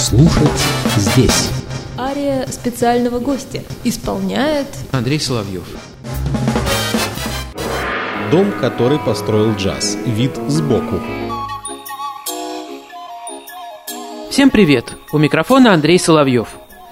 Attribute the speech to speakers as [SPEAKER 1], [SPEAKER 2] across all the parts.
[SPEAKER 1] Слушать здесь.
[SPEAKER 2] Ария специального гостя исполняет
[SPEAKER 3] Андрей Соловьев.
[SPEAKER 1] Дом, который построил джаз. Вид сбоку.
[SPEAKER 3] Всем привет! У микрофона Андрей Соловьев.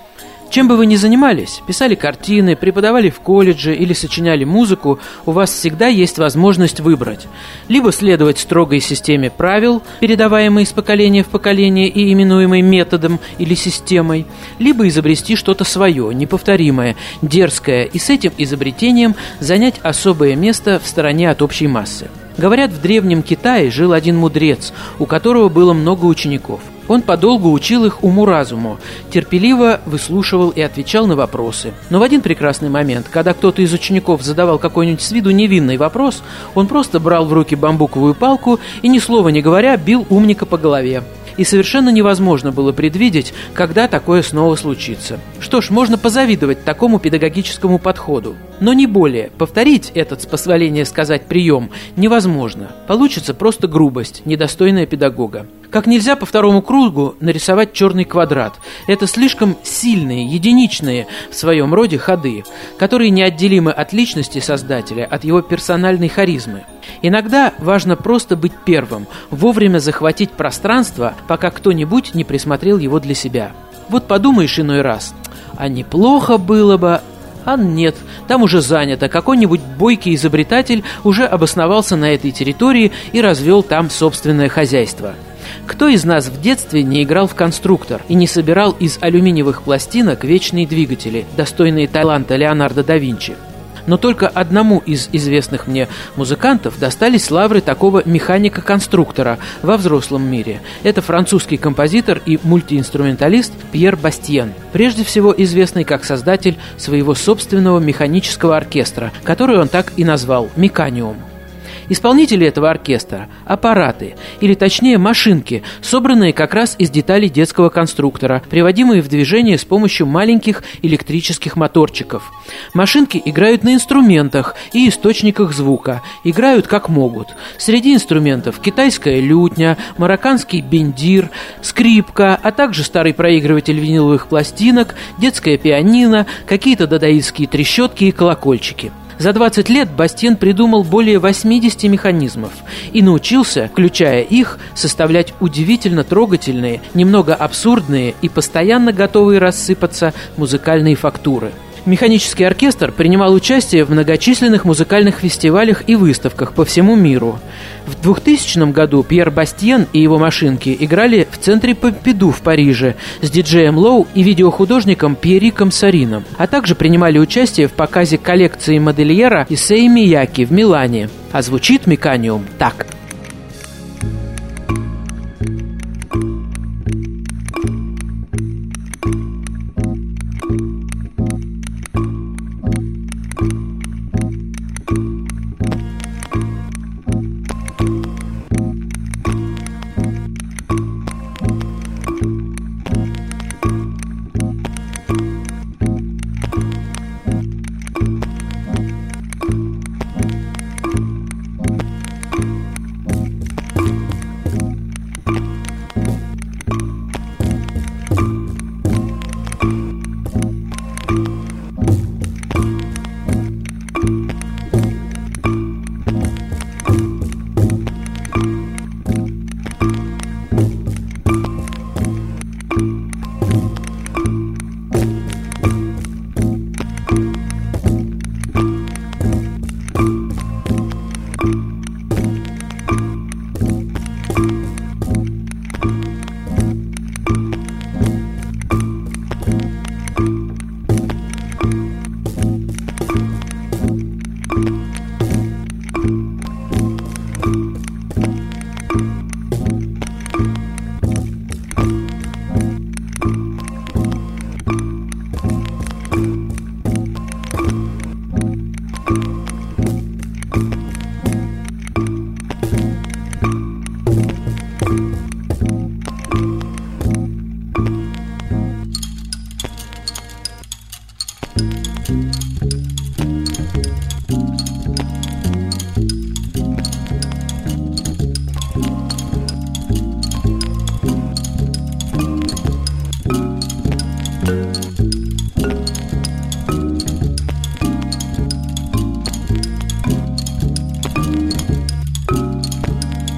[SPEAKER 3] Чем бы вы ни занимались, писали картины, преподавали в колледже или сочиняли музыку, у вас всегда есть возможность выбрать. Либо следовать строгой системе правил, передаваемой из поколения в поколение и именуемой методом или системой, либо изобрести что-то свое, неповторимое, дерзкое, и с этим изобретением занять особое место в стороне от общей массы. Говорят, в древнем Китае жил один мудрец, у которого было много учеников. Он подолгу учил их уму-разуму, терпеливо выслушивал и отвечал на вопросы. Но в один прекрасный момент, когда кто-то из учеников задавал какой-нибудь с виду невинный вопрос, он просто брал в руки бамбуковую палку и, ни слова не говоря, бил умника по голове. И совершенно невозможно было предвидеть, когда такое снова случится. Что ж, можно позавидовать такому педагогическому подходу. Но не более. Повторить этот, с позволения сказать, прием невозможно. Получится просто грубость, недостойная педагога. Как нельзя по второму кругу нарисовать черный квадрат. Это слишком сильные, единичные в своем роде ходы, которые неотделимы от личности создателя, от его персональной харизмы. Иногда важно просто быть первым, вовремя захватить пространство, пока кто-нибудь не присмотрел его для себя. Вот подумаешь иной раз, а неплохо было бы... А нет, там уже занято, какой-нибудь бойкий изобретатель уже обосновался на этой территории и развел там собственное хозяйство. Кто из нас в детстве не играл в конструктор и не собирал из алюминиевых пластинок вечные двигатели, достойные таланта Леонардо да Винчи? Но только одному из известных мне музыкантов достались лавры такого механика-конструктора во взрослом мире. Это французский композитор и мультиинструменталист Пьер Бастьен, прежде всего известный как создатель своего собственного механического оркестра, который он так и назвал «Меканиум». Исполнители этого оркестра – аппараты, или точнее машинки, собранные как раз из деталей детского конструктора, приводимые в движение с помощью маленьких электрических моторчиков. Машинки играют на инструментах и источниках звука, играют как могут. Среди инструментов китайская лютня, марокканский бендир, скрипка, а также старый проигрыватель виниловых пластинок, детское пианино, какие-то дадаистские трещотки и колокольчики. За 20 лет Бастьен придумал более 80 механизмов и научился, включая их, составлять удивительно трогательные, немного абсурдные и постоянно готовые рассыпаться музыкальные фактуры. Механический оркестр принимал участие в многочисленных музыкальных фестивалях и выставках по всему миру. В 2000 году Пьер Бастьен и его машинки играли в центре Помпиду в Париже с диджеем Лоу и видеохудожником Пьериком Сарином, а также принимали участие в показе коллекции модельера Исэи Мияки в Милане. А звучит «Меканиум» так.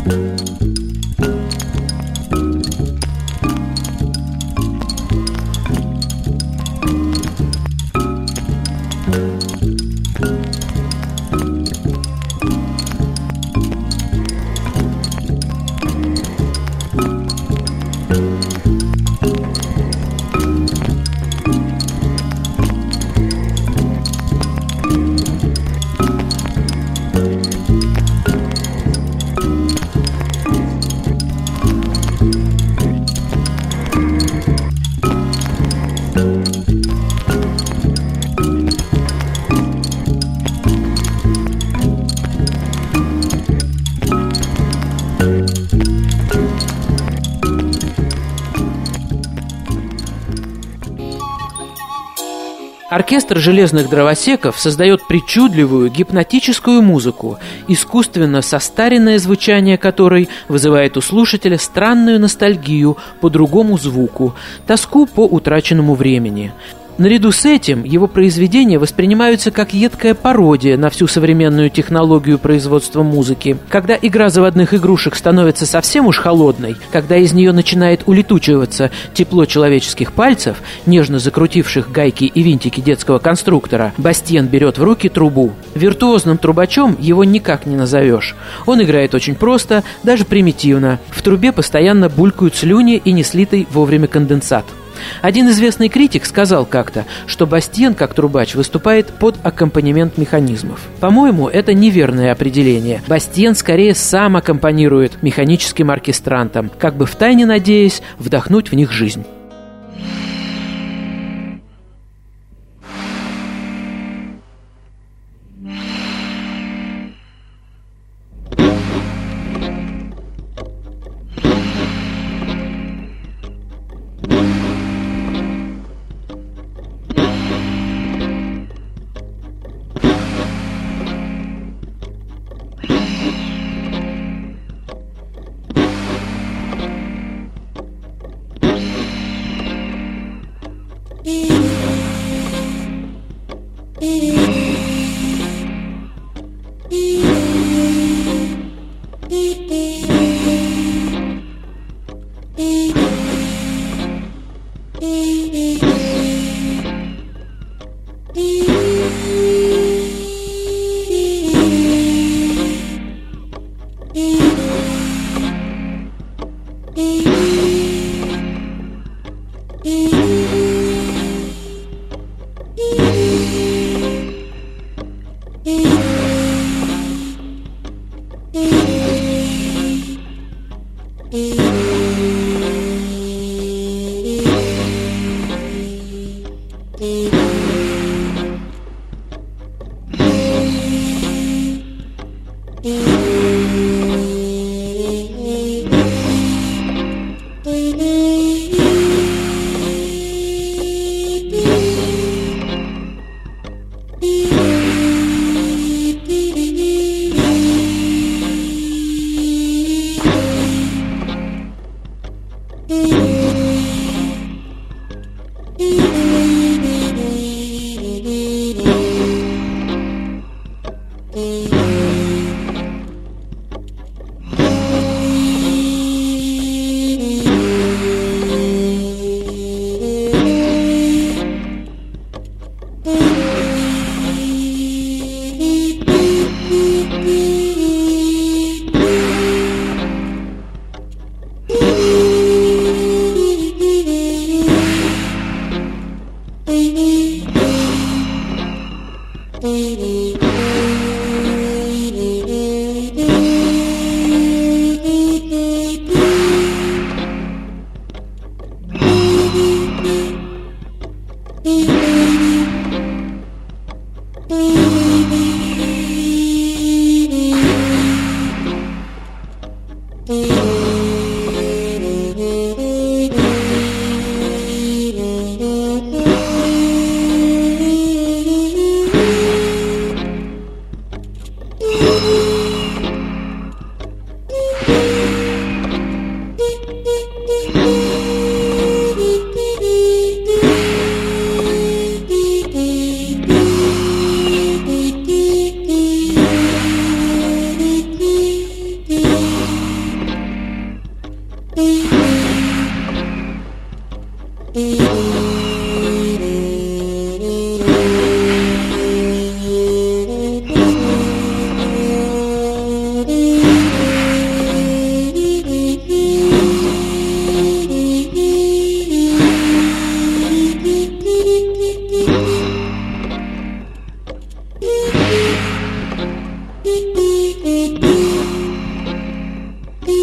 [SPEAKER 3] Оркестр железных дровосеков создает причудливую гипнотическую музыку, искусственно состаренное звучание которой вызывает у слушателя странную ностальгию по другому звуку, тоску по утраченному времени. Наряду с этим его произведения воспринимаются как едкая пародия на всю современную технологию производства музыки. Когда игра заводных игрушек становится совсем уж холодной, когда из нее начинает улетучиваться тепло человеческих пальцев, нежно закрутивших гайки и винтики детского конструктора, Бастиен берет в руки трубу. Виртуозным трубачом его никак не назовешь. Он играет очень просто, даже примитивно. В трубе постоянно булькают слюни и не слитый вовремя конденсат. Один известный критик сказал как-то, что Бастиен, как трубач, выступает под аккомпанемент механизмов. По-моему, это неверное определение. Бастиен скорее сам аккомпанирует механическим оркестрантам, как бы втайне надеясь вдохнуть в них жизнь.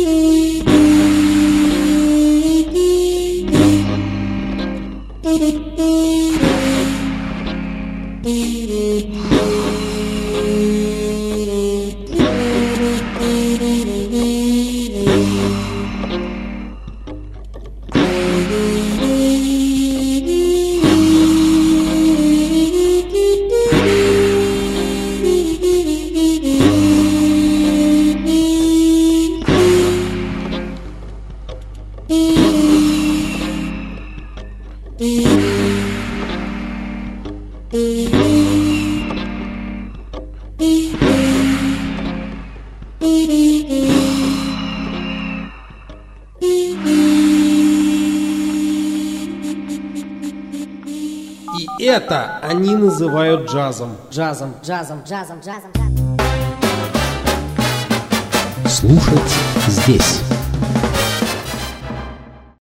[SPEAKER 1] И это они называют джазом.
[SPEAKER 4] Джазом.
[SPEAKER 5] Слушать здесь.